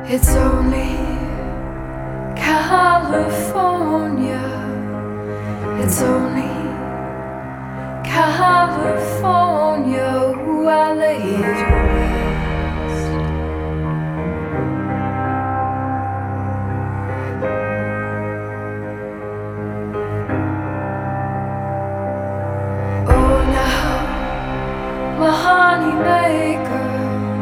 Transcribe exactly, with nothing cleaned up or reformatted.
It's only California. It's only California who I lay to rest. Oh, now my honey make